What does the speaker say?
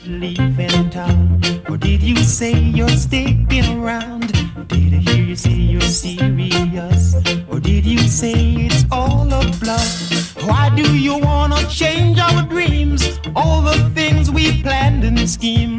leaving town? Or did you say you're sticking around? Did I hear you say you're serious? Or did you say it's all a bluff? Why do you wanna change our dreams? All the things we planned and schemed.